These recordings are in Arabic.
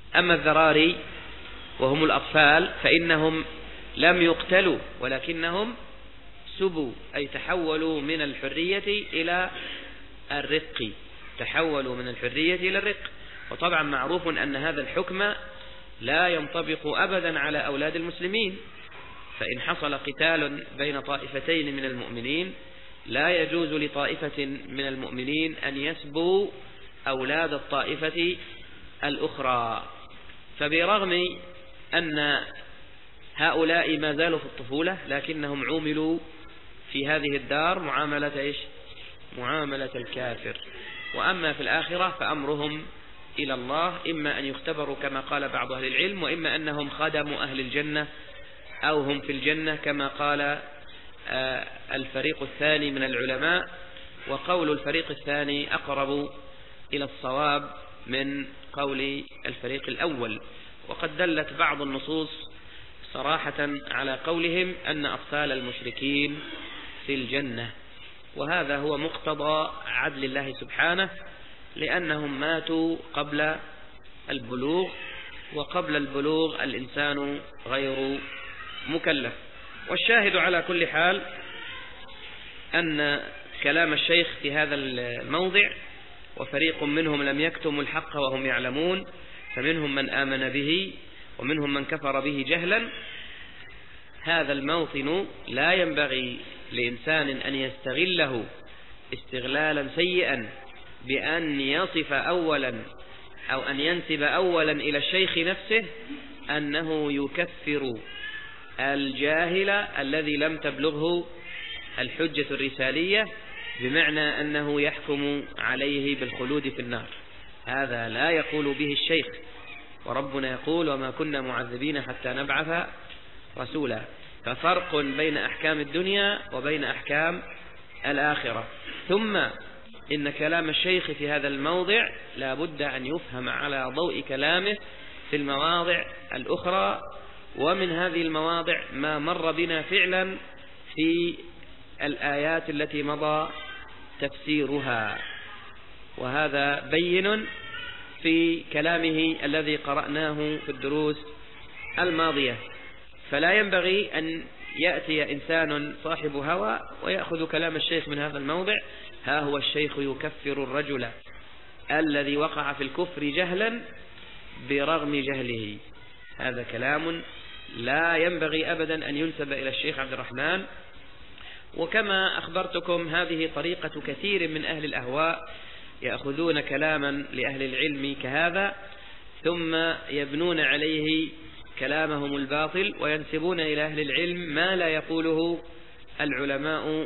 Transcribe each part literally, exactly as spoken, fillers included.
أما الذراري وهم الأطفال فإنهم لم يقتلوا ولكنهم سبوا، أي تحولوا من الحرية إلى الرق، تحولوا من الحرية إلى الرق. وطبعا معروف أن هذا الحكم لا ينطبق أبدا على أولاد المسلمين، فإن حصل قتال بين طائفتين من المؤمنين لا يجوز لطائفة من المؤمنين أن يسبوا أولاد الطائفة الأخرى. فبرغم أن هؤلاء ما زالوا في الطفولة لكنهم عوملوا في هذه الدار معاملة إيش؟ معاملة الكافر. وأما في الآخرة فأمرهم إلى الله، إما أن يختبروا كما قال بعض أهل العلم، وإما أنهم خدموا أهل الجنة أو هم في الجنة كما قال الفريق الثاني من العلماء. وقول الفريق الثاني أقرب إلى الصواب من قول الفريق الأول. وقد دلت بعض النصوص صراحة على قولهم أن أطفال المشركين في الجنة، وهذا هو مقتضى عدل الله سبحانه، لأنهم ماتوا قبل البلوغ، وقبل البلوغ الإنسان غير مكلف. والشاهد على كل حال أن كلام الشيخ في هذا الموضع وفريق منهم لم يكتموا الحق وهم يعلمون، فمنهم من آمن به ومنهم من كفر به جهلا. هذا الموطن لا ينبغي لإنسان أن يستغله استغلالا سيئا بأن يصف أولا أو أن ينسب أولا إلى الشيخ نفسه أنه يكفر الجاهل الذي لم تبلغه الحجة الرسالية، بمعنى أنه يحكم عليه بالخلود في النار. هذا لا يقول به الشيخ، وربنا يقول وما كنا معذبين حتى نبعث رسولا. ففرق بين أحكام الدنيا وبين أحكام الآخرة. ثم إن كلام الشيخ في هذا الموضع لا بد أن يفهم على ضوء كلامه في المواضع الأخرى، ومن هذه المواضع ما مر بنا فعلا في الآيات التي مضى تفسيرها، وهذا بين في كلامه الذي قرأناه في الدروس الماضية. فلا ينبغي أن يأتي إنسان صاحب هوى ويأخذ كلام الشيخ من هذا الموضع. ها هو الشيخ يكفر الرجل الذي وقع في الكفر جهلا برغم جهله. هذا كلام لا ينبغي أبدا أن ينسب إلى الشيخ عبد الرحمن. وكما أخبرتكم هذه طريقة كثير من أهل الأهواء، يأخذون كلاما لأهل العلم كهذا ثم يبنون عليه كلامهم الباطل وينسبون إلى أهل العلم ما لا يقوله العلماء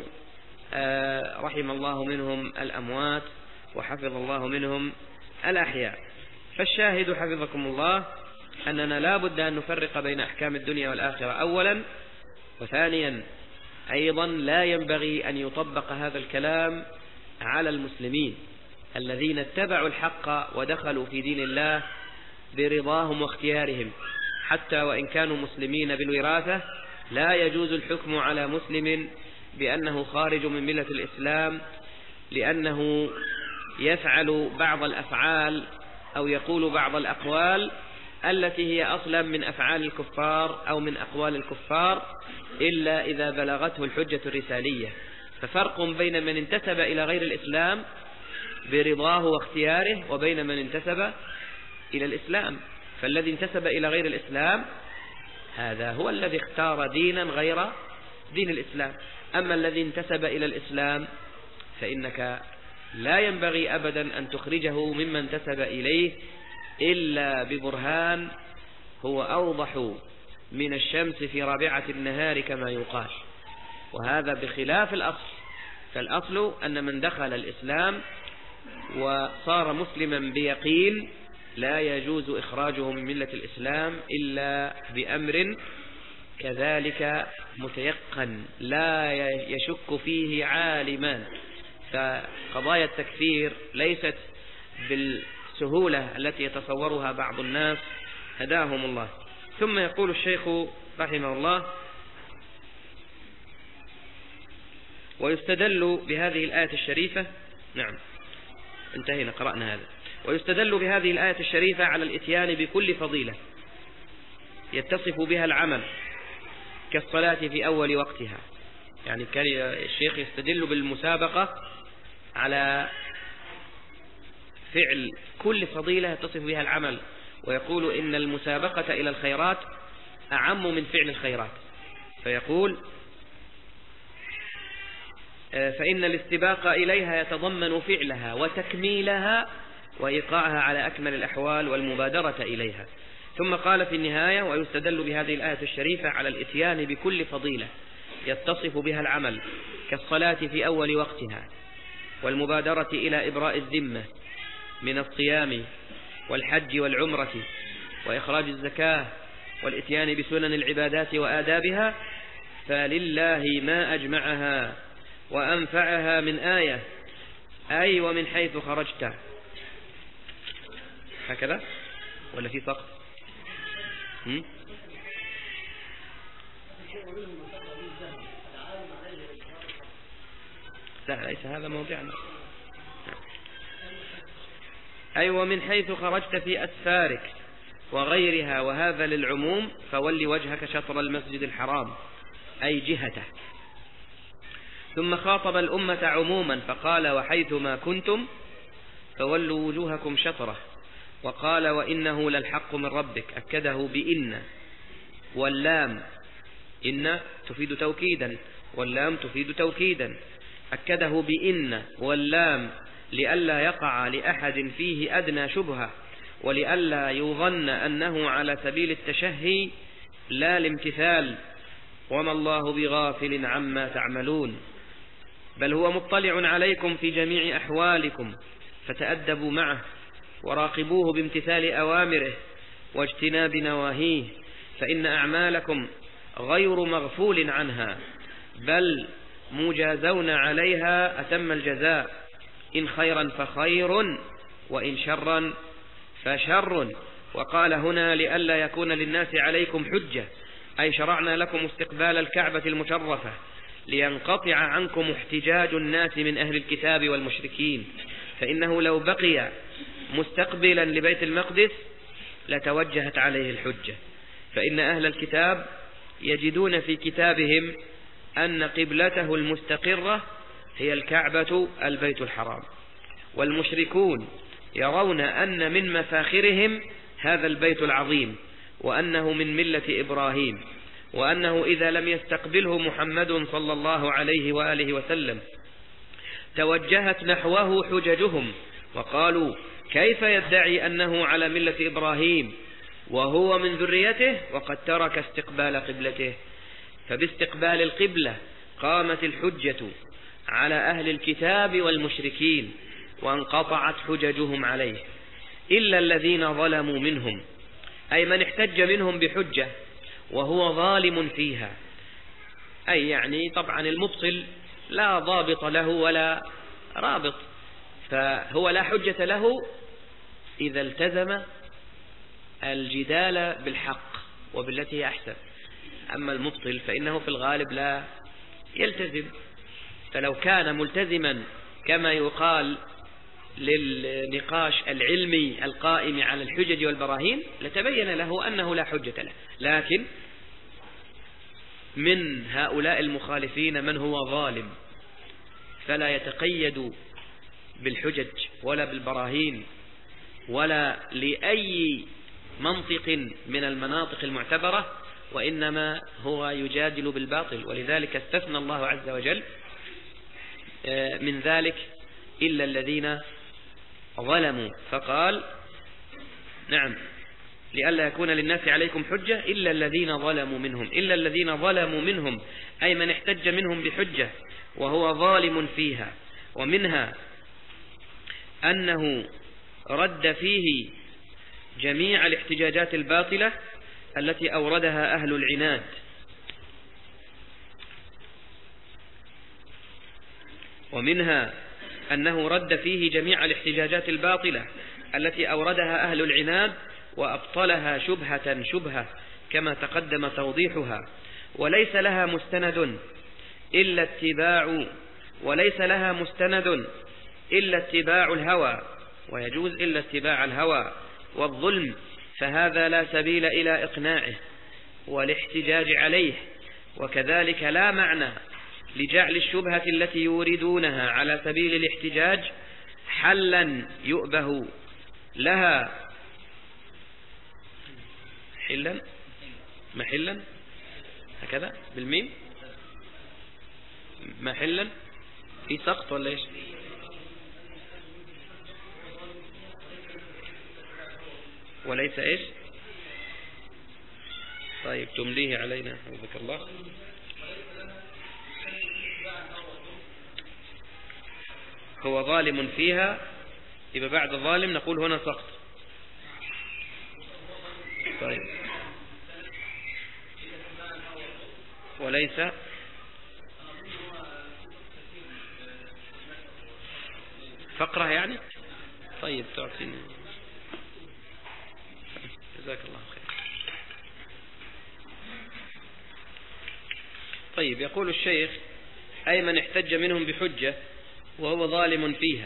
رحم الله منهم الأموات وحفظ الله منهم الأحياء. فالشاهد حفظكم الله أننا لا بد أن نفرق بين أحكام الدنيا والآخرة أولا، وثانيا أيضا لا ينبغي أن يطبق هذا الكلام على المسلمين الذين اتبعوا الحق ودخلوا في دين الله برضاهم واختيارهم. حتى وإن كانوا مسلمين بالوراثة لا يجوز الحكم على مسلم بأنه خارج من ملة الإسلام لأنه يفعل بعض الأفعال أو يقول بعض الأقوال التي هي أصلا من أفعال الكفار أو من أقوال الكفار، إلا إذا بلغته الحجة الرسالية. ففرق بين من انتسب إلى غير الإسلام برضاه واختياره وبين من انتسب إلى الإسلام. فالذي انتسب إلى غير الإسلام هذا هو الذي اختار دينا غير دين الإسلام. أما الذي انتسب إلى الإسلام فإنك لا ينبغي أبدا أن تخرجه مما انتسب إليه إلا ببرهان هو أوضح من الشمس في رابعة النهار كما يقال، وهذا بخلاف الأصل. فالأصل أن من دخل الإسلام وصار مسلما بيقين لا يجوز إخراجه من ملة الإسلام إلا بأمر كذلك متيقن لا يشك فيه عالمان. فقضايا التكفير ليست بالسهولة التي يتصورها بعض الناس هداهم الله. ثم يقول الشيخ رحمه الله: ويستدل بهذه الآية الشريفة. نعم انتهينا، قرأنا هذا. ويستدل بهذه الآية الشريفة على الإتيان بكل فضيلة يتصف بها العمل كالصلاة في أول وقتها. يعني كان الشيخ يستدل بالمسابقة على فعل كل فضيلة يتصف بها العمل، ويقول إن المسابقة إلى الخيرات أعم من فعل الخيرات، فيقول فإن الاستباق إليها يتضمن فعلها وتكميلها وإيقاعها على أكمل الأحوال والمبادرة إليها. ثم قال في النهاية: ويستدل بهذه الآية الشريفة على الإتيان بكل فضيلة يتصف بها العمل كالصلاة في أول وقتها، والمبادرة إلى إبراء الذمة من الصيام والحج والعمرة وإخراج الزكاة والإتيان بسنن العبادات وآدابها، فلله ما أجمعها وأنفعها من آية، أي ومن حيث خرجت. هكذا ولا في سقط؟ لا، ليس هذا موضعنا. أي ومن حيث خرجت في أسفارك وغيرها، وهذا للعموم، فول وجهك شطر المسجد الحرام أي جهته. ثم خاطب الأمة عموما فقال: وحيثما كنتم فولوا وجوهكم شطره. وقال: وإنه للحق من ربك، أكده بإن، واللام إن تفيد توكيدا، واللام تفيد توكيدا، أكده بإن واللام لئلا يقع لأحد فيه أدنى شبهة، ولئلا يظن أنه على سبيل التشهي لا الامتثال، وما الله بغافل عما تعملون، بل هو مطلع عليكم في جميع أحوالكم، فتأدبوا معه وراقبوه بامتثال أوامره واجتناب نواهيه، فإن أعمالكم غير مغفول عنها، بل مجازون عليها أتم الجزاء، إن خيرا فخير وإن شرا فشر. وقال هنا: لئلا يكون للناس عليكم حجة، أي شرعنا لكم استقبال الكعبة المشرفة لينقطع عنكم احتجاج الناس من أهل الكتاب والمشركين، فإنه لو بقي مستقبلا لبيت المقدس لتوجهت عليه الحجة، فإن أهل الكتاب يجدون في كتابهم أن قبلته المستقرة هي الكعبة البيت الحرام، والمشركون يرون أن من مفاخرهم هذا البيت العظيم، وأنه من ملة إبراهيم، وأنه إذا لم يستقبله محمد صلى الله عليه وآله وسلم توجهت نحوه حججهم، وقالوا: كيف يدعي أنه على ملة إبراهيم وهو من ذريته وقد ترك استقبال قبلته؟ فباستقبال القبلة قامت الحجة على أهل الكتاب والمشركين، وانقطعت حججهم عليه، إلا الذين ظلموا منهم، أي من احتج منهم بحجة وهو ظالم فيها، أي يعني طبعا المبطل لا ضابط له ولا رابط، فهو لا حجة له إذا التزم الجدال بالحق وبالتي هي أحسن. أما المبطل فإنه في الغالب لا يلتزم، فلو كان ملتزما كما يقال للنقاش العلمي القائم على الحجج والبراهين لتبين له أنه لا حجة له. لكن من هؤلاء المخالفين من هو ظالم فلا يتقيد بالحجج ولا بالبراهين ولا لأي منطق من المناطق المعتبرة، وإنما هو يجادل بالباطل، ولذلك استثنى الله عز وجل من ذلك إلا الذين ظلموا، فقال: نعم، لئلا يكون للناس عليكم حجة إلا الذين ظلموا منهم، إلا الذين ظلموا منهم أي من احتج منهم بحجة وهو ظالم فيها. ومنها أنه رد فيه جميع الاحتجاجات الباطلة التي أوردها أهل العناد، ومنها أنه رد فيه جميع الاحتجاجات الباطلة التي أوردها أهل العناد وأبطلها شبهة شبهة كما تقدم توضيحها، وليس لها مستند إلا اتباع وليس لها مستند إلا اتباع الهوى ويجوز إلا اتباع الهوى والظلم، فهذا لا سبيل إلى إقناعه والاحتجاج عليه، وكذلك لا معنى لجعل الشبهة التي يوردونها على سبيل الاحتجاج حلا يؤبه لها حلا محلا هكذا بالميم محلا في سقط ولا ايش؟ وليس ايش؟ طيب تمليه علينا حفظك الله. هو ظالم فيها، يبقى بعد ظالم نقول هنا سقط. طيب وليس فقرة يعني. طيب تعطيني جزاك الله خير. طيب يقول الشيخ: أي من احتج منهم بحجة وهو ظالم فيها.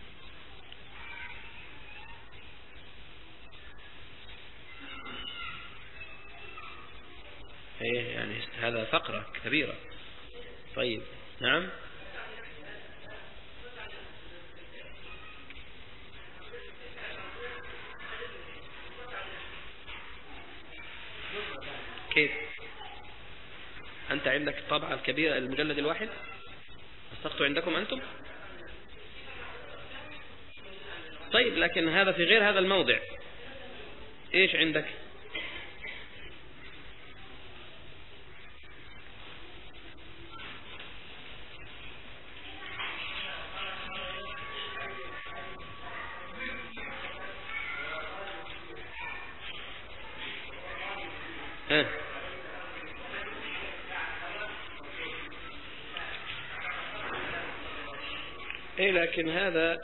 ايه يعني هذا فقرة كبيرة. طيب نعم. كيف أنت عندك الطبعة الكبيرة المجلد الواحد؟ السقط عندكم أنتم؟ طيب لكن هذا في غير هذا الموضع. إيش عندك؟ ها إيه لكن هذا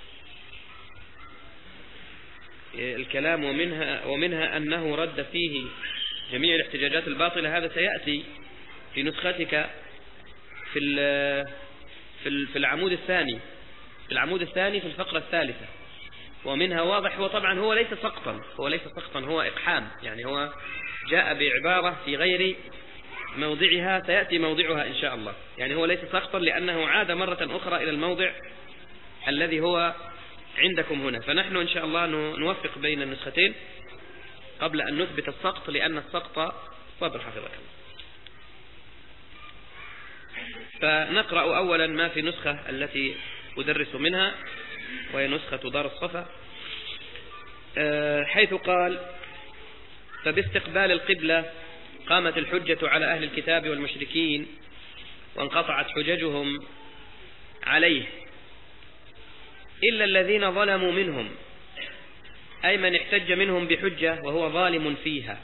الكلام ومنها ومنها أنه رد فيه جميع الاحتجاجات الباطلة. هذا سيأتي في نسختك في في في العمود الثاني في العمود الثاني في الفقرة الثالثة. ومنها واضح. هو طبعا هو ليس سقطا هو ليس سقطا هو إقحام، يعني هو جاء بعبارة في غير موضعها، سيأتي موضعها إن شاء الله. يعني هو ليس سقطا لأنه عاد مرة أخرى إلى الموضع الذي هو عندكم هنا. فنحن إن شاء الله نوفق بين النسختين قبل أن نثبت السقط، لأن السقط صبر حفظك الله. فنقرأ أولا ما في نسخة التي أدرس منها، وهي نسخة دار الصفا، حيث قال: فباستقبال القبلة قامت الحجة على أهل الكتاب والمشركين وانقطعت حججهم عليه إلا الذين ظلموا منهم، أي من احتج منهم بحجة وهو ظالم فيها.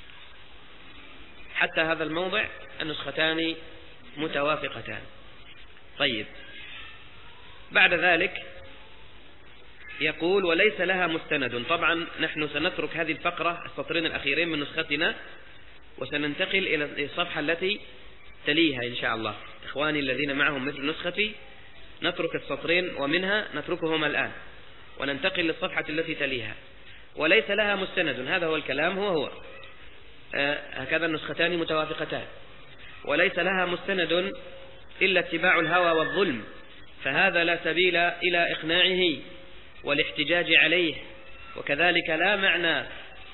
حتى هذا الموضع النسختان متوافقتان. طيب بعد ذلك يقول: وليس لها مستند. طبعا نحن سنترك هذه الفقرة السطرين الأخيرين من نسختنا وسننتقل إلى الصفحة التي تليها إن شاء الله. إخواني الذين معهم مثل نسختي نترك السطرين ومنها نتركهما الآن وننتقل للصفحة التي تليها. وليس لها مستند، هذا هو الكلام، هو هو آه هكذا النسختان متوافقتان. وليس لها مستند إلا اتباع الهوى والظلم، فهذا لا سبيل إلى إقناعه والاحتجاج عليه، وكذلك لا معنى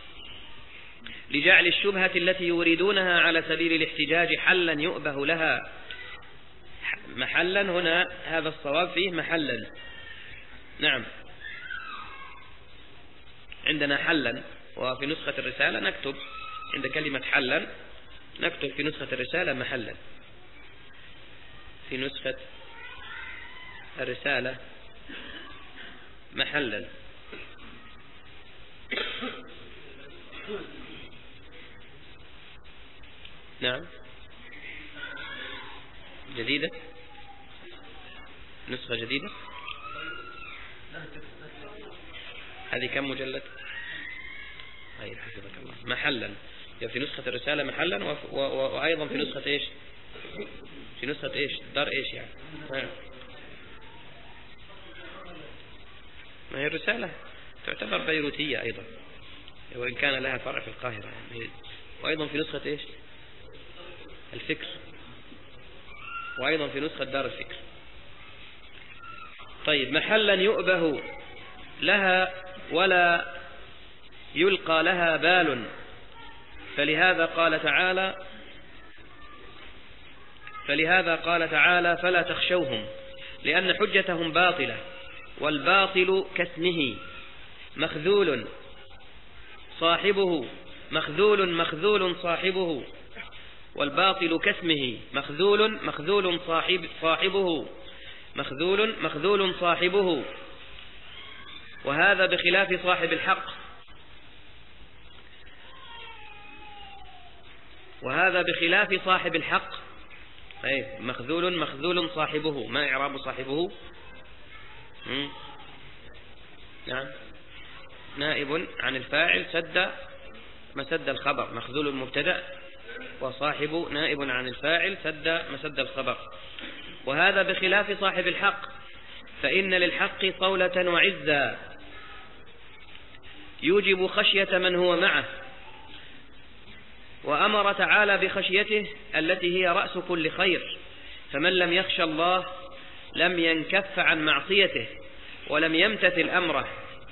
لجعل الشبهة التي يريدونها على سبيل الاحتجاج حلا يؤبه لها. محلا هنا هذا الصواب فيه محلا. نعم عندنا حلا، وفي نسخة الرسالة نكتب عند كلمة حلا نكتب في نسخة الرسالة محلا. في نسخة الرسالة محلا. نعم جديدة، نسخة جديدة. هذه كم مجلد؟ طيب حفظك الله. محلا في نسخة الرسالة محلا، وأيضا في نسخة إيش؟ في نسخة إيش؟ دار إيش يعني؟ ما هي الرسالة تعتبر بيروتية أيضا، وإن كان لها فرع في القاهرة يعني. وأيضا في نسخة إيش الفكر، وأيضا في نسخة دار الفكر. طيب، محلا يؤبه لها ولا يلقى لها بال، فلهذا قال تعالى فلهذا قال تعالى فلا تخشوهم، لأن حجتهم باطلة، والباطل كاسمه مخذول صاحبه مخذول مخذول صاحبه والباطل كاسمه مخذول مخذول صاحب صاحبه مخذول مخذول صاحبه وهذا بخلاف صاحب الحق وهذا بخلاف صاحب الحق أي مخذول مخذول صاحبه. ما إعراب صاحبه؟ نعم، نائب عن الفاعل سد مسد الخبر، مخذول المبتدأ، وصاحب نائب عن الفاعل سد مسد الخبر. وهذا بخلاف صاحب الحق، فإن للحق قولة وعزا يوجب خشية من هو معه، وأمر تعالى بخشيته التي هي رأس كل خير، فمن لم يخشى الله لم ينكف عن معصيته ولم يمتثل أمره.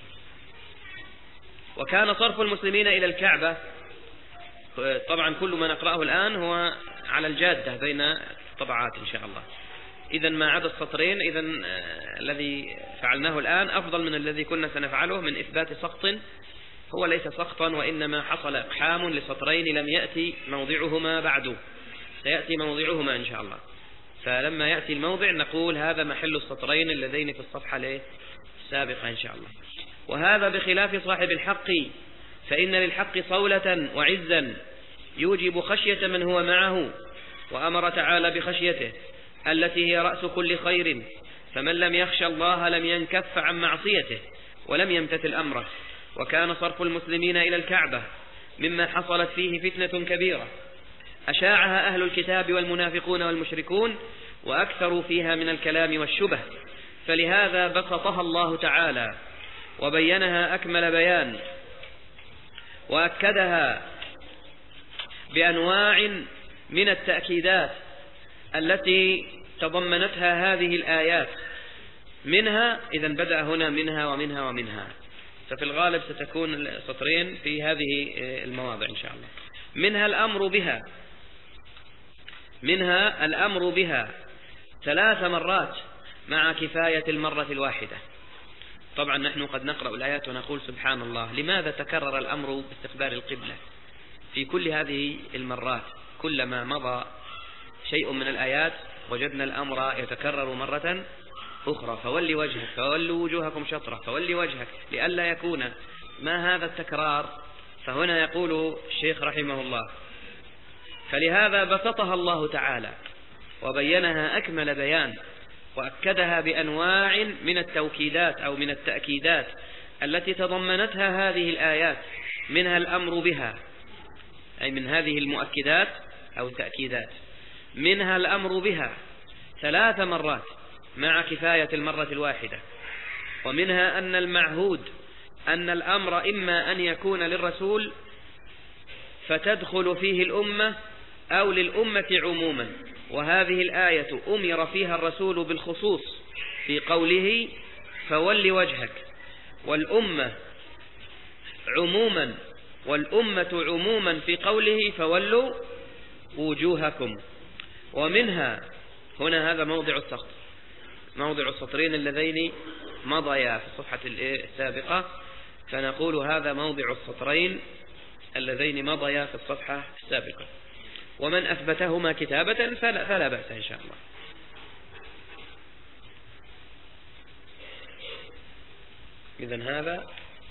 وكان صرف المسلمين إلى الكعبة، طبعا كل ما نقرأه الآن هو على الجادة بين طبعات إن شاء الله، إذن ما عدا السطرين إذن الذي فعلناه الآن أفضل من الذي كنا سنفعله من إثبات سقط. هو ليس سقطا، وإنما حصل إقحام لسطرين لم يأتي موضعهما بعد، سيأتي موضعهما إن شاء الله. فلما يأتي الموضع نقول هذا محل السطرين اللذين في الصفحة السابقة إن شاء الله. وهذا بخلاف صاحب الحق، فإن للحق صولة وعزا يوجب خشية من هو معه، وأمر تعالى بخشيته التي هي رأس كل خير، فمن لم يخشى الله لم ينكف عن معصيته ولم يمتثل أمره. وكان صرف المسلمين إلى الكعبة مما حصلت فيه فتنة كبيرة أشاعها أهل الكتاب والمنافقون والمشركون، وأكثروا فيها من الكلام والشبه، فلهذا بسطها الله تعالى وبينها أكمل بيان، وأكدها بأنواع من التأكيدات التي تضمنتها هذه الآيات. منها، إذن بدأ هنا منها ومنها ومنها، ففي الغالب ستكون سطرين في هذه المواضع إن شاء الله. منها الأمر بها منها الأمر بها ثلاث مرات مع كفاية المرة الواحدة. طبعا نحن قد نقرأ الآيات ونقول سبحان الله، لماذا تكرر الأمر باستقبال القبلة في كل هذه المرات؟ كلما مضى شيء من الآيات وجدنا الأمر يتكرر مرة أخرى، فولي وجهك، فولوا وجوهكم شطرة، فولي وجهك، لئلا يكون ما هذا التكرار. فهنا يقول الشيخ رحمه الله فلهذا بسطها الله تعالى وبينها أكمل بيان، وأكدها بأنواع من التوكيدات أو من التأكيدات التي تضمنتها هذه الآيات. منها الأمر بها، أي من هذه المؤكدات أو التأكيدات، منها الأمر بها ثلاث مرات مع كفاية المرة الواحدة. ومنها أن المعهود أن الأمر إما أن يكون للرسول فتدخل فيه الأمة أو للأمة عموما، وهذه الآية أمر فيها الرسول بالخصوص في قوله فول وجهك، والأمة عموما والأمة عموما في قوله فولوا وجوهكم. ومنها هنا هذا موضع السقط، موضع السطرين اللذين مضيا في الصفحة السابقة، فنقول هذا موضع السطرين اللذين مضيا في الصفحة السابقة. ومن أثبتهما كتابة فلا, فلا بأس إن شاء الله. إذن هذا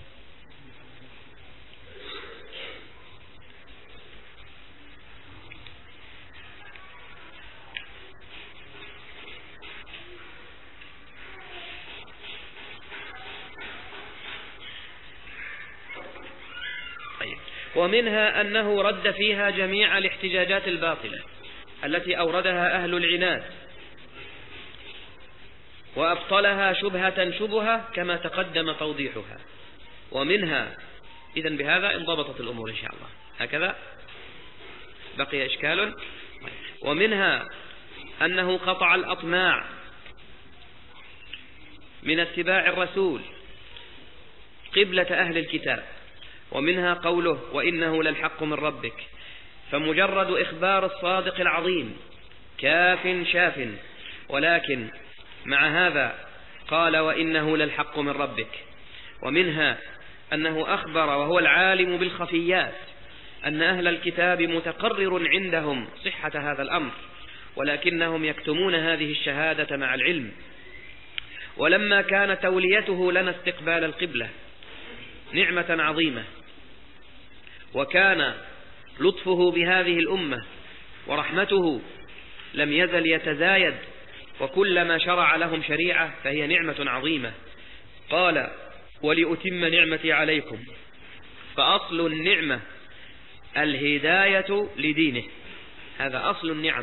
ومنها أنه رد فيها جميع الاحتجاجات الباطلة التي أوردها أهل العناد وأبطلها شبهة شبهة كما تقدم توضيحها. ومنها، إذن بهذا انضبطت الأمور إن شاء الله. هكذا بقي إشكال. ومنها أنه قطع الأطماع من اتباع الرسول قبلة أهل الكتاب. ومنها قوله وإنه للحق من ربك، فمجرد إخبار الصادق العظيم كاف شاف، ولكن مع هذا قال وإنه للحق من ربك. ومنها أنه أخبر وهو العالم بالخفيات أن أهل الكتاب متقرر عندهم صحة هذا الأمر، ولكنهم يكتمون هذه الشهادة مع العلم. ولما كان توليته لنا استقبال القبلة نعمة عظيمة، وكان لطفه بهذه الأمة ورحمته لم يزل يتزايد، وكلما شرع لهم شريعة فهي نعمة عظيمة. قال ولأتم نعمتي عليكم، فأصل النعمة الهداية لدينه. هذا أصل النعم،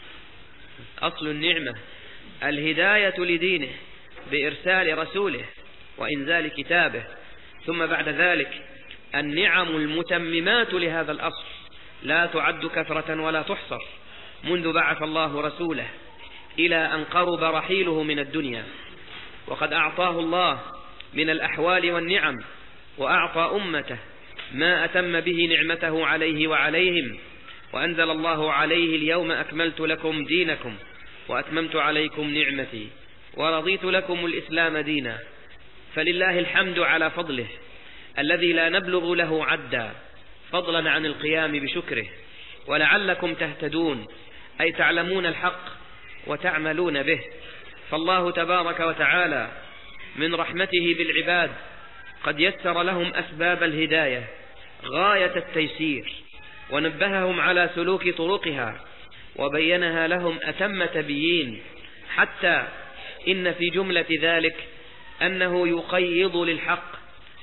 أصل النعمة الهداية لدينه بإرسال رسوله وإنزال كتابه. ثم بعد ذلك النعم المتممات لهذا الأصل لا تعد كثرة ولا تحصر، منذ بعث الله رسوله إلى أن قرب رحيله من الدنيا. وقد أعطاه الله من الأحوال والنعم، وأعطى أمته ما أتم به نعمته عليه وعليهم. وأنزل الله عليه اليوم أكملت لكم دينكم وأتممت عليكم نعمتي ورضيت لكم الإسلام دينا. فلله الحمد على فضله الذي لا نبلغ له عدا، فضلا عن القيام بشكره. ولعلكم تهتدون، أي تعلمون الحق وتعملون به. فالله تبارك وتعالى من رحمته بالعباد قد يسر لهم أسباب الهداية غاية التيسير، ونبههم على سلوك طرقها، وبينها لهم أتم تبيين، حتى إن في جملة ذلك أنه يقيض للحق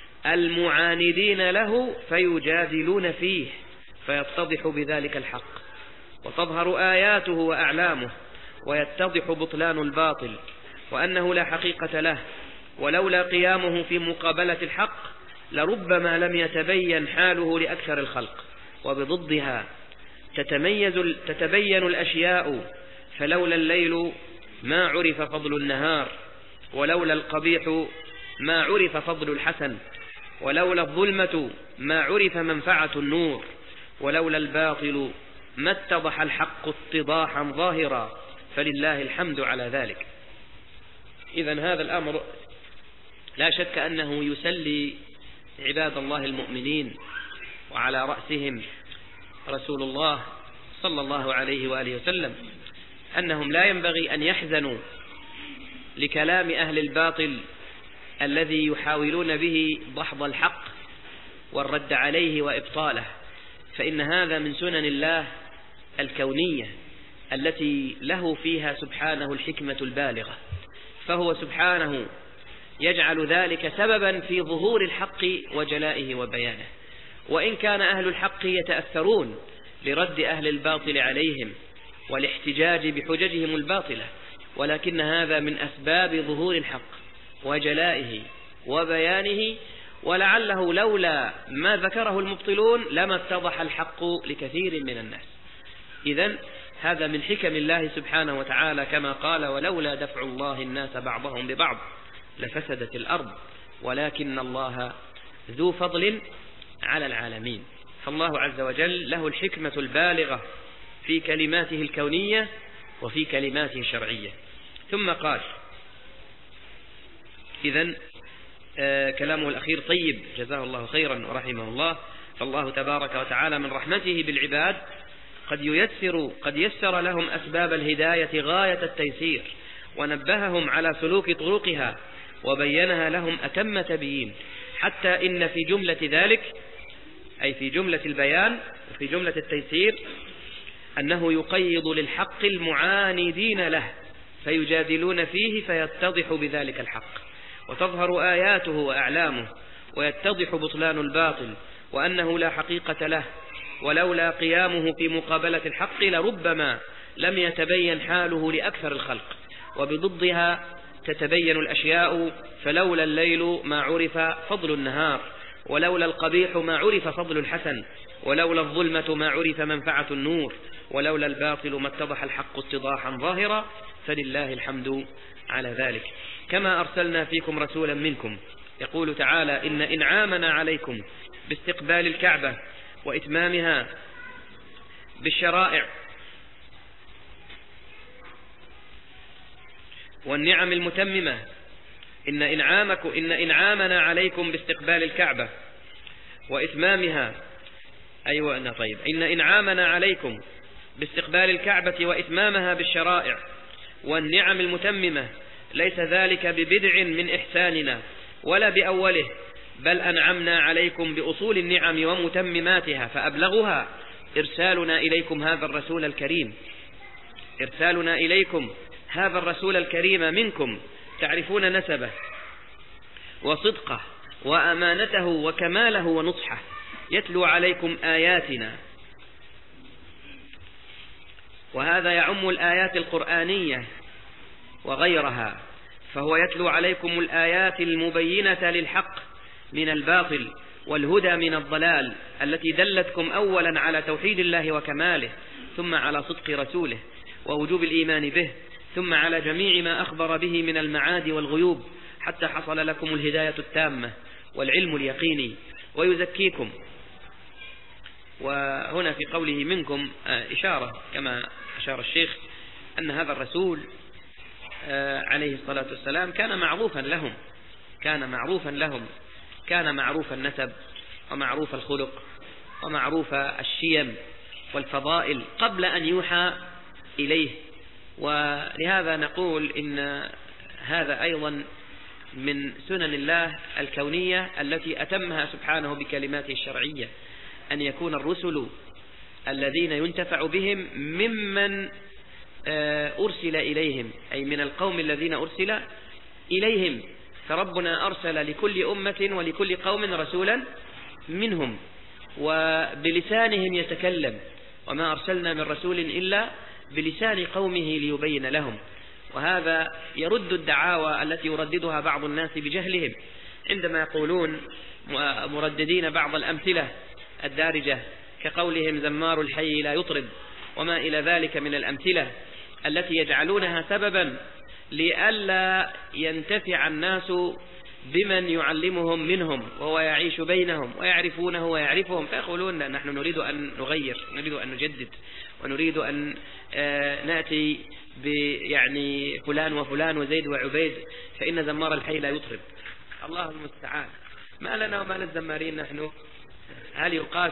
المعاندين له فيجادلون فيه، فيتضح بذلك الحق وتظهر آياته وأعلامه، ويتضح بطلان الباطل وأنه لا حقيقة له. ولولا قيامه في مقابلة الحق لربما لم يتبين حاله لأكثر الخلق. وبضدها تتميز تتبين الأشياء، فلولا الليل ما عرف فضل النهار، ولولا القبيح ما عرف فضل الحسن، ولولا الظلمة ما عرف منفعة النور، ولولا الباطل ما اتضح الحق اتضاحا ظاهرا، فلله الحمد على ذلك. إذن هذا الأمر لا شك أنه يسلي عباد الله المؤمنين، وعلى رأسهم رسول الله صلى الله عليه وآله وسلم، أنهم لا ينبغي أن يحزنوا لكلام أهل الباطل الذي يحاولون به دحض الحق والرد عليه وإبطاله، فإن هذا من سنن الله الكونية التي له فيها سبحانه الحكمة البالغة. فهو سبحانه يجعل ذلك سببا في ظهور الحق وجلائه وبيانه. وإن كان أهل الحق يتأثرون لرد أهل الباطل عليهم والاحتجاج بحججهم الباطلة، ولكن هذا من أسباب ظهور الحق وجلائه وبيانه. ولعله لولا ما ذكره المبطلون لما اتضح الحق لكثير من الناس. إذن هذا من حكم الله سبحانه وتعالى، كما قال ولولا دفع الله الناس بعضهم ببعض لفسدت الأرض ولكن الله ذو فضل على العالمين. فالله عز وجل له الحكمة البالغة في كلماته الكونية وفي كلماته الشرعية. ثم قال إذن آه كلامه الأخير طيب جزاه الله خيرا ورحمه الله. فالله تبارك وتعالى من رحمته بالعباد قد ييسر قد يسر لهم أسباب الهداية غاية التيسير، ونبههم على سلوك طرقها وبينها لهم أتم تبيين، حتى إن في جملة ذلك، أي في جملة البيان وفي جملة التيسير، أنه يقيض للحق المعاندين له فيجادلون فيه فيتضح بذلك الحق، وتظهر آياته وأعلامه، ويتضح بطلان الباطل وأنه لا حقيقة له. ولولا قيامه في مقابلة الحق لربما لم يتبين حاله لأكثر الخلق. وبضدها تتبين الأشياء، فلولا الليل ما عرف فضل النهار، ولولا القبيح ما عرف فضل الحسن، ولولا الظلمة ما عرف منفعة النور، ولولا الباطل ما اتضح الحق اتضاحا ظاهرا، فلله الحمد على ذلك. كما أرسلنا فيكم رسولا منكم. يقول تعالى: إن إنعامنا عليكم باستقبال الكعبة وإتمامها بالشرائع والنعم المتممة إن إنعامكم إن إنعامنا عليكم باستقبال الكعبة وإتمامها أيوة أنا طيب إن إنعامنا عليكم باستقبال الكعبة وإتمامها بالشرائع والنعم المتممة ليس ذلك ببدع من إحساننا ولا بأوله، بل أنعمنا عليكم بأصول النعم ومتمماتها فأبلغها إرسالنا إليكم هذا الرسول الكريم إرسالنا إليكم هذا الرسول الكريم منكم، تعرفون نسبه وصدقه وأمانته وكماله ونصحه، يتلو عليكم آياتنا، وهذا يعم الآيات القرآنية وغيرها، فهو يتلو عليكم الآيات المبينة للحق من الباطل والهدى من الضلال، التي دلتكم أولا على توحيد الله وكماله، ثم على صدق رسوله ووجوب الإيمان به، ثم على جميع ما أخبر به من المعاد والغيوب، حتى حصل لكم الهداية التامة والعلم اليقيني، ويزكيكم. وهنا في قوله منكم إشارة كما أشار الشيخ أن هذا الرسول عليه الصلاة والسلام كان معروفا لهم كان معروفا لهم كان معروف النسب ومعروف الخلق ومعروف الشيم والفضائل قبل أن يوحى إليه. ولهذا نقول إن هذا أيضا من سنن الله الكونية التي أتمها سبحانه بكلماته الشرعية، أن يكون الرسل الذين ينتفع بهم ممن أرسل إليهم، أي من القوم الذين أرسل إليهم، فربنا أرسل لكل أمة ولكل قوم رسولا منهم وبلسانهم يتكلم، وما أرسلنا من رسول إلا بلسان قومه ليبين لهم. وهذا يرد الدعاوى التي يرددها بعض الناس بجهلهم عندما يقولون مرددين بعض الأمثلة الدارجة كقولهم زمار الحي لا يطرب وما إلى ذلك من الأمثلة التي يجعلونها سببا لئلا ينتفع الناس بمن يعلمهم منهم وهو يعيش بينهم ويعرفونه ويعرفهم، فيقولون نحن نريد أن نغير، نريد أن نجدد، ونريد أن نأتي يعني فلان وفلان وزيد وعبيد، فإن زمار الحي لا يطرب. الله المستعان، ما لنا وما للزمارين نحن؟ هل يقاس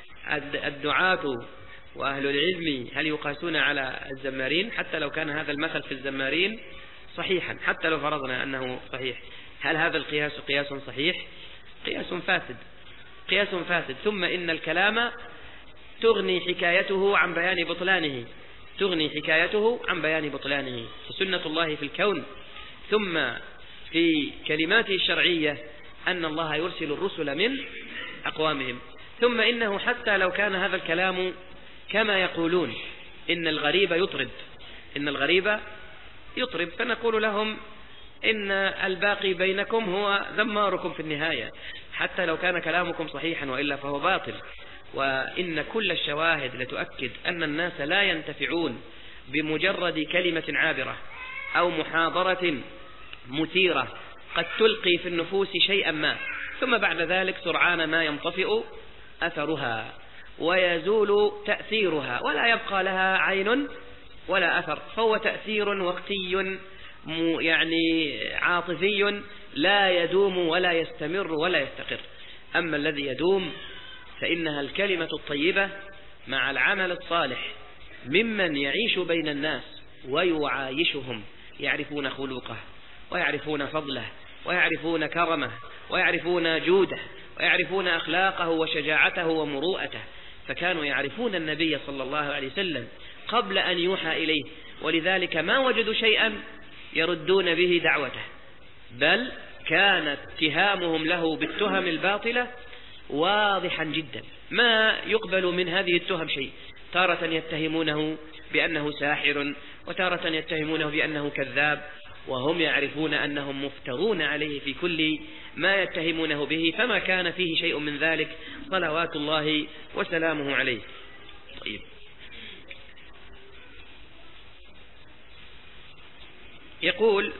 الدعاة وأهل العلم هل يقاسون على الزمارين؟ حتى لو كان هذا المثل في الزمارين صحيحا، حتى لو فرضنا أنه صحيح، هل هذا القياس قياس صحيح؟ قياس فاسد قياس فاسد. ثم إن الكلام تغني حكايته عن بيان بطلانه تغني حكايته عن بيان بطلانه فسنة الله في الكون ثم في كلماته الشرعية أن الله يرسل الرسل من أقوامهم. ثم إنه حتى لو كان هذا الكلام كما يقولون إن الغريب يطرب إن الغريب يطرب فنقول لهم إن الباقي بينكم هو زماركم في النهاية، حتى لو كان كلامكم صحيحا وإلا فهو باطل. وإن كل الشواهد لتؤكد أن الناس لا ينتفعون بمجرد كلمة عابرة أو محاضرة مثيرة قد تلقي في النفوس شيئا ما، ثم بعد ذلك سرعان ما ينطفئ أثرها ويزول تأثيرها ولا يبقى لها عين ولا أثر، فهو تأثير وقتي يعني عاطفي لا يدوم ولا يستمر ولا يستقر. أما الذي يدوم فإنها الكلمة الطيبة مع العمل الصالح ممن يعيش بين الناس ويعايشهم، يعرفون خلقه ويعرفون فضله ويعرفون كرمه ويعرفون جوده ويعرفون أخلاقه وشجاعته ومروءته، فكانوا يعرفون النبي صلى الله عليه وسلم قبل أن يوحى إليه، ولذلك ما وجدوا شيئا يردون به دعوته، بل كانت اتهامهم له بالتهم الباطلة واضحا جدا، ما يقبل من هذه التهم شيء. تارة يتهمونه بأنه ساحر، وتارة يتهمونه بأنه كذاب، وهم يعرفون أنهم مفترون عليه في كل ما يتهمونه به، فما كان فيه شيء من ذلك صلوات الله وسلامه عليه. طيب، يقول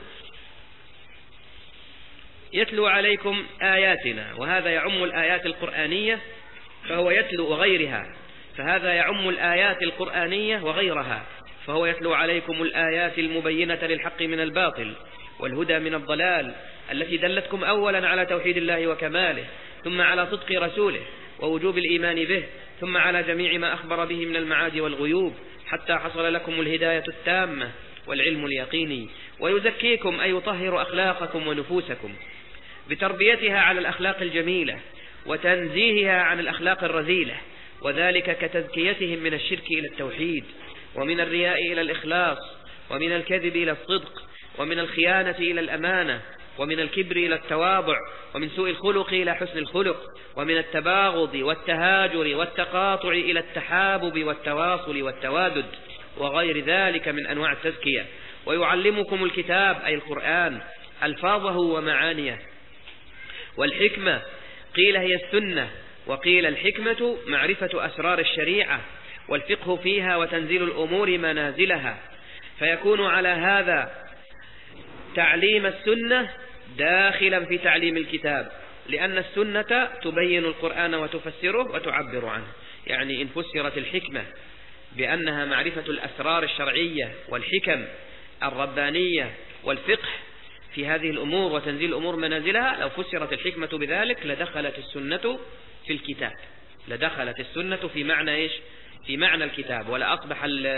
يتلو عليكم آياتنا، وهذا يعم الآيات القرآنية فهو يتلو وغيرها، فهذا يعم الآيات القرآنية وغيرها، فهو يتلو عليكم الآيات المبينة للحق من الباطل والهدى من الضلال، التي دلتكم أولا على توحيد الله وكماله، ثم على صدق رسوله ووجوب الإيمان به، ثم على جميع ما أخبر به من المعاد والغيوب، حتى حصل لكم الهداية التامة والعلم اليقيني، ويزكيكم أي يطهر أخلاقكم ونفوسكم بتربيتها على الأخلاق الجميلة وتنزيهها عن الأخلاق الرذيلة، وذلك كتزكيتهم من الشرك إلى التوحيد، ومن الرياء إلى الإخلاص، ومن الكذب إلى الصدق، ومن الخيانة إلى الأمانة، ومن الكبر إلى التواضع، ومن سوء الخلق إلى حسن الخلق، ومن التباغض والتهاجر والتقاطع إلى التحابب والتواصل والتوادد، وغير ذلك من أنواع التزكية. ويعلمكم الكتاب أي القرآن ألفاظه ومعانيه، والحكمة قيل هي السنة، وقيل الحكمة معرفة أسرار الشريعة والفقه فيها وتنزيل الأمور منازلها، فيكون على هذا تعليم السنة داخلا في تعليم الكتاب، لأن السنة تبين القرآن وتفسره وتعبر عنه. يعني إن فسرت الحكمة بأنها معرفة الأسرار الشرعية والحكم الربانية والفقه في هذه الأمور وتنزيل الأمور منازلها، لو فسرت الحكمة بذلك لدخلت السنة في الكتاب، لدخلت السنة في معنى إيش؟ في معنى الكتاب، ولا أصبح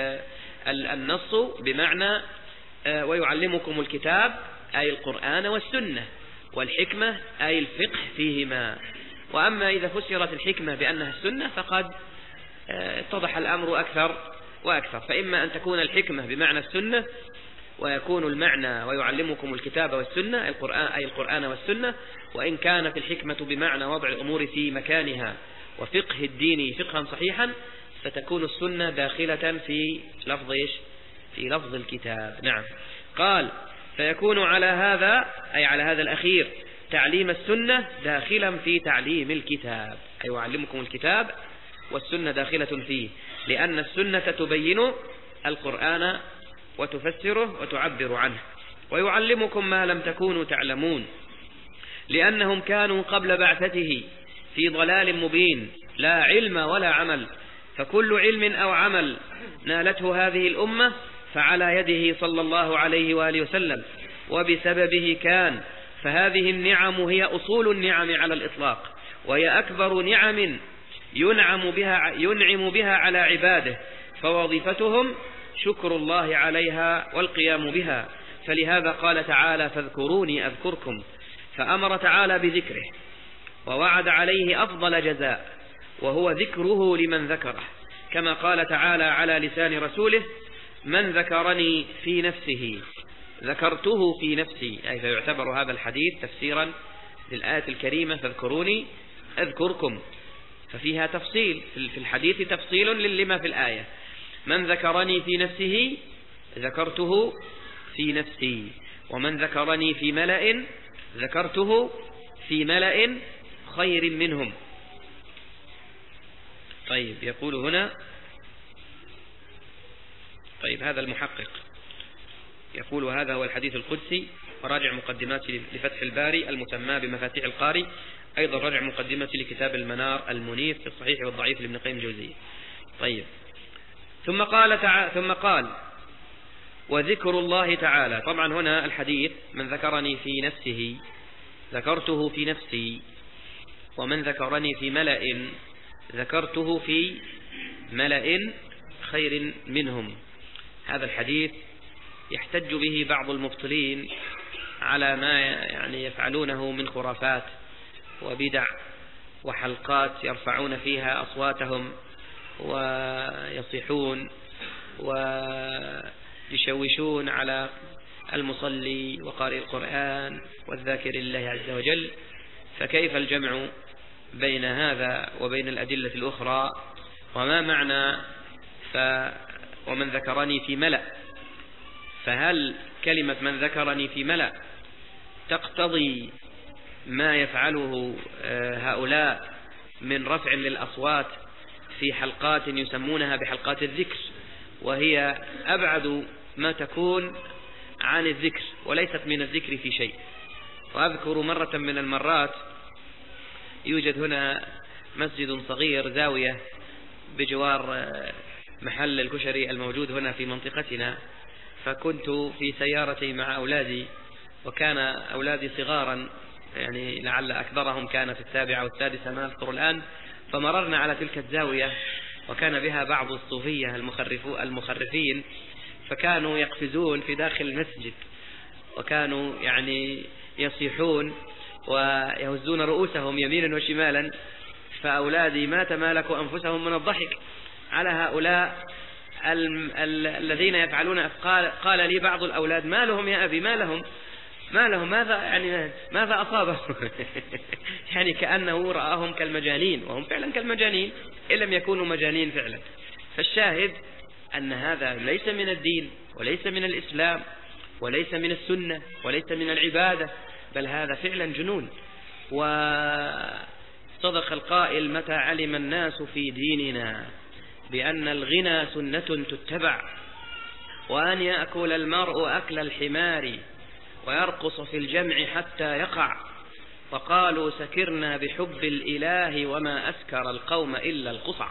النص بمعنى ويعلمكم الكتاب أي القرآن والسنة، والحكمة أي الفقه فيهما. وأما إذا فسرت الحكمة بأنها السنة فقد اتضح الأمر أكثر وأكثر، فإما أن تكون الحكمة بمعنى السنة ويكون المعنى ويعلمكم الكتاب والسنة القرآن أي القرآن والسنة، وإن كانت الحكمة بمعنى وضع الأمور في مكانها وفقه الدين فقها صحيحا، فتكون السنة داخلة في لفظ إيش؟ في لفظ الكتاب. نعم. قال فيكون على هذا أي على هذا الأخير تعليم السنة داخلا في تعليم الكتاب، أي يعلمكم الكتاب والسنة داخلة فيه، لأن السنة تبين القرآن وتفسره وتعبر عنه، ويعلمكم ما لم تكونوا تعلمون، لأنهم كانوا قبل بعثته في ضلال مبين لا علم ولا عمل، فكل علم أو عمل نالته هذه الأمة فعلى يده صلى الله عليه وآله وسلم، وبسببه كان، فهذه النعم هي أصول النعم على الإطلاق، وهي أكبر نعم ينعم بها, ينعم بها على عباده، فوظيفتهم شكر الله عليها والقيام بها. فلهذا قال تعالى فاذكروني أذكركم، فأمر تعالى بذكره ووعد عليه أفضل جزاء، وهو ذكره لمن ذكره، كما قال تعالى على لسان رسوله من ذكرني في نفسه ذكرته في نفسي، أي فيعتبر هذا الحديث تفسيرا للآية الكريمة فاذكروني أذكركم، ففيها تفصيل في الحديث تفصيل لما في الآية. من ذكرني في نفسه ذكرته في نفسي، ومن ذكرني في ملأ ذكرته في ملأ خير منهم. طيب يقول هنا، طيب هذا المحقق يقول هذا هو الحديث القدسي، وراجع مقدمات لفتح الباري المسمى بمفاتيح القاري، أيضا راجع مقدمة لكتاب المنار المنير في الصحيح والضعيف لابن قيم الجوزية. طيب ثم قال تعالى ثم قال وذكر الله تعالى. طبعا هنا الحديث من ذكرني في نفسه ذكرته في نفسي، ومن ذكرني في ملأ ذكرته في ملأ خير منهم. هذا الحديث يحتج به بعض المبطلين على ما يعني يفعلونه من خرافات وبدع وحلقات يرفعون فيها أصواتهم ويصيحون ويشوشون على المصلي وقارئ القرآن والذاكر الله عز وجل. فكيف الجمع بين هذا وبين الأدلة الأخرى؟ وما معنى ف ومن ذكرني في ملأ؟ فهل كلمة من ذكرني في ملأ تقتضي ما يفعله هؤلاء من رفع للأصوات في حلقات يسمونها بحلقات الذكر، وهي أبعد ما تكون عن الذكر وليست من الذكر في شيء؟ وأذكر مرة من المرات يوجد هنا مسجد صغير زاوية بجوار محل الكشري الموجود هنا في منطقتنا، فكنت في سيارتي مع أولادي، وكان أولادي صغارا، يعني لعل أكبرهم كان في السابعة والسادسة ما أذكر الآن، فمررنا على تلك الزاوية وكان بها بعض الصوفية المخرفين، فكانوا يقفزون في داخل المسجد وكانوا يعني يصيحون ويهزون رؤوسهم يمينا وشمالا، فأولادي ما تمالكوا أنفسهم من الضحك على هؤلاء الذين يفعلون أفعال. قال لي بعض الأولاد: ما لهم يا أبي، ما لهم ما لهم ماذا يعني ماذا أصابهم؟ يعني كأنه رآهم كالمجانين، وهم فعلا كالمجانين إن لم يكونوا مجانين فعلا. فالشاهد أن هذا ليس من الدين وليس من الإسلام وليس من السنة وليس من العبادة، بل هذا فعلا جنون. وصدق القائل: متى علم الناس في ديننا بأن الغنى سنة تتبع، وأن يأكل المرء أكل الحمار ويرقص في الجمع حتى يقع، وقالوا سكرنا بحب الإله وما أسكر القوم إلا القصع.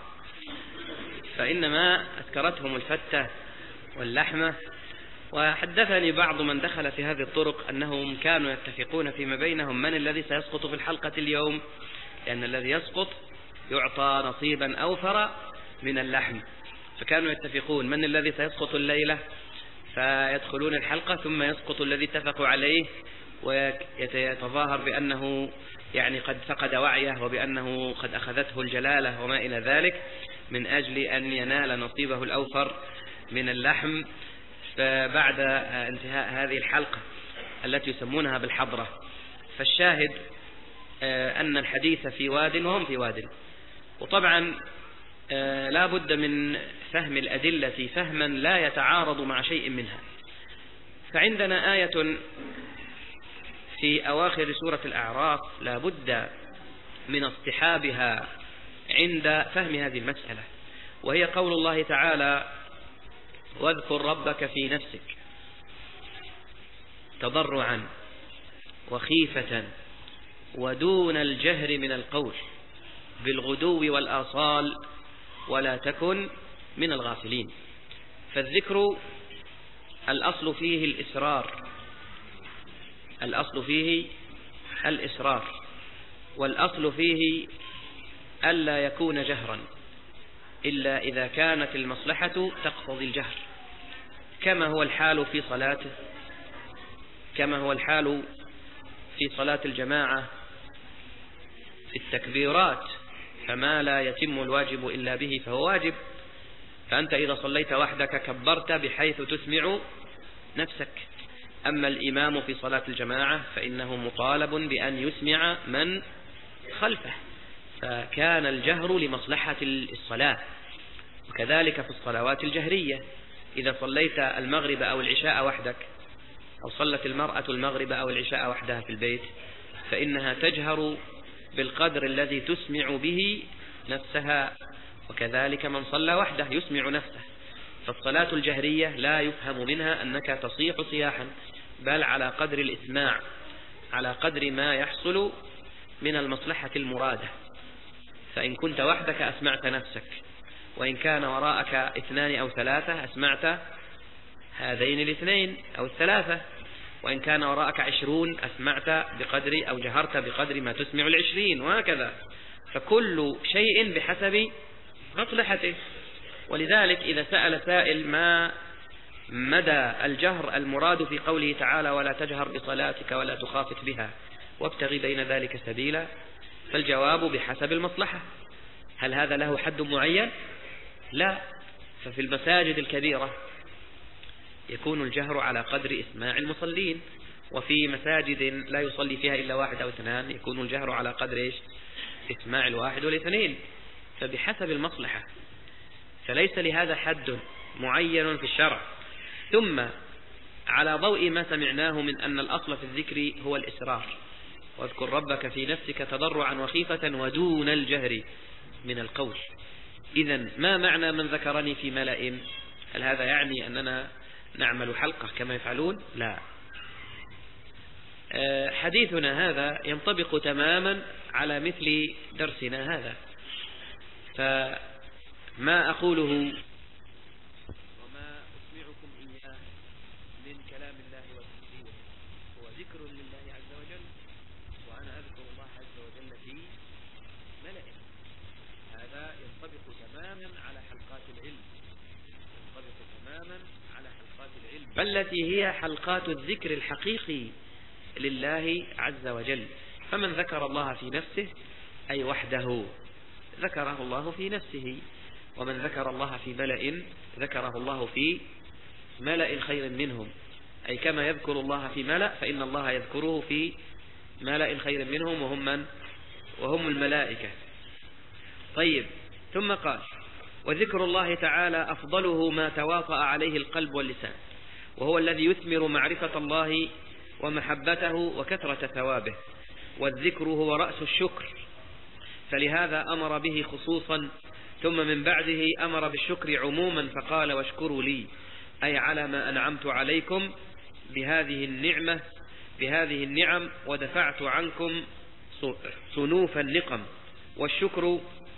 فإنما أسكرتهم الفتة واللحمة. وحدثني بعض من دخل في هذه الطرق أنهم كانوا يتفقون فيما بينهم من الذي سيسقط في الحلقة اليوم، لأن الذي يسقط يعطى نصيبا أوفر من اللحم، فكانوا يتفقون من الذي سيسقط الليلة، فيدخلون الحلقة ثم يسقط الذي اتفقوا عليه ويتظاهر بأنه يعني قد فقد وعيه وبأنه قد أخذته الجلالة وما إلى ذلك، من أجل أن ينال نصيبه الأوفر من اللحم بعد انتهاء هذه الحلقة التي يسمونها بالحضرة. فالشاهد أن الحديث في واد وهم في واد. وطبعا لا بد من فهم الأدلة فهما لا يتعارض مع شيء منها. فعندنا آية في أواخر سورة الأعراف لا بد من اصطحابها عند فهم هذه المسألة، وهي قول الله تعالى: واذكر ربك في نفسك تضرعا وخيفة ودون الجهر من القول بالغدو والآصال ولا تكن من الغافلين. فالذكر الأصل فيه الإسرار، الأصل فيه الإسرار والأصل فيه ألا يكون جهرا إلا إذا كانت المصلحة تقتضي الجهر، كما هو الحال في صلاته، كما هو الحال في صلاة الجماعة في التكبيرات، فما لا يتم الواجب إلا به فهو واجب. فأنت إذا صليت وحدك كبرت بحيث تسمع نفسك، أما الإمام في صلاة الجماعة فإنه مطالب بأن يسمع من خلفه، فكان الجهر لمصلحة الصلاة. وكذلك في الصلوات الجهرية، إذا صليت المغرب أو العشاء وحدك، أو صلت المرأة المغرب أو العشاء وحدها في البيت، فإنها تجهر بالقدر الذي تسمع به نفسها، وكذلك من صلى وحده يسمع نفسه. فالصلاة الجهرية لا يفهم منها أنك تصيح صياحا، بل على قدر الإسماع، على قدر ما يحصل من المصلحة المرادة. فإن كنت وحدك أسمعت نفسك، وإن كان وراءك اثنان أو ثلاثة أسمعت هذين الاثنين أو الثلاثة، وإن كان وراءك عشرون أسمعت بقدر أو جهرت بقدر ما تسمع العشرين، وهكذا. فكل شيء بحسب مصلحته. ولذلك إذا سأل سائل ما مدى الجهر المراد في قوله تعالى: ولا تجهر بصلاتك ولا تخافت بها وابتغي بين ذلك سبيلا، فالجواب بحسب المصلحة. هل هذا له حد معين؟ لا. ففي المساجد الكبيرة يكون الجهر على قدر إسماع المصلين، وفي مساجد لا يصلي فيها إلا واحد أو اثنان يكون الجهر على قدر إيش؟ إسماع الواحد والاثنين. فبحسب المصلحة، فليس لهذا حد معين في الشرع. ثم على ضوء ما سمعناه من أن الأصل في الذكر هو الإسرار، واذكر ربك في نفسك تضرعا وخيفة ودون الجهر من القول. إذن ما معنى من ذكرني في ملأ؟ هل هذا يعني أننا نعمل حلقة كما يفعلون؟ لا، حديثنا هذا ينطبق تماما على مثل درسنا هذا. فما أقوله وما أسمعكم إياه من كلام الله وتنزيله هو ذكر لله عز وجل، وأنا أذكر الله عز وجل في ملأ. هذا ينطبق تماما على حلقات العلم، ينطبق تماما على حلقات العلم التي هي حلقات الذكر الحقيقي لله عز وجل. فمن ذكر الله في نفسه أي وحده ذكره الله في نفسه، ومن ذكر الله في ملأ ذكره الله في ملأ خير منهم، أي كما يذكر الله في ملأ فإن الله يذكره في ملأ خير منهم وهم من؟ وهم الملائكة. طيب، ثم قال: وذكر الله تعالى أفضله ما تواطأ عليه القلب واللسان، وهو الذي يثمر معرفة الله ومحبته وكثرة ثوابه، والذكر هو رأس الشكر، فلهذا أمر به خصوصا، ثم من بعده أمر بالشكر عموما فقال: واشكروا لي، أي على ما أنعمت عليكم بهذه النعمة بهذه النعم ودفعت عنكم صنوف النقم. والشكر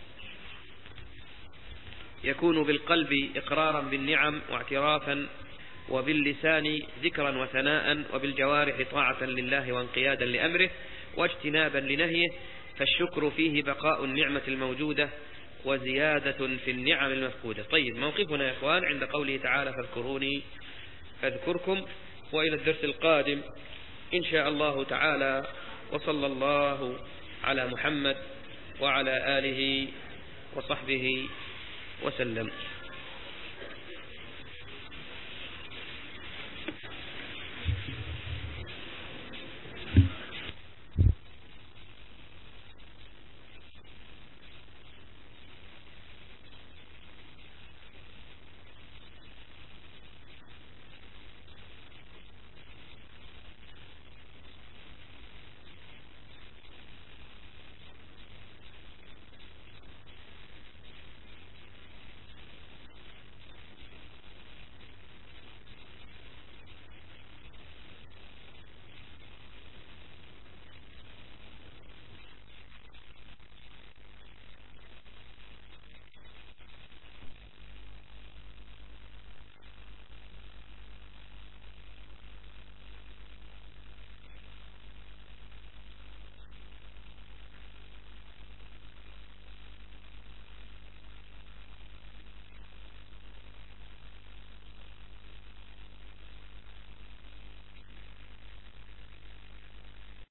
يكون بالقلب إقرارا بالنعم واعترافا، وباللسان ذكرا وثناء، وبالجوارح طاعة لله وانقيادا لأمره واجتنابا لنهيه. فالشكر فيه بقاء النعمة الموجودة وزيادة في النعم المفقودة. طيب، موقفنا يا إخوان عند قوله تعالى: فاذكروني أذكركم. وإلى الدرس القادم إن شاء الله تعالى، وصلى الله على محمد وعلى آله وصحبه وسلم.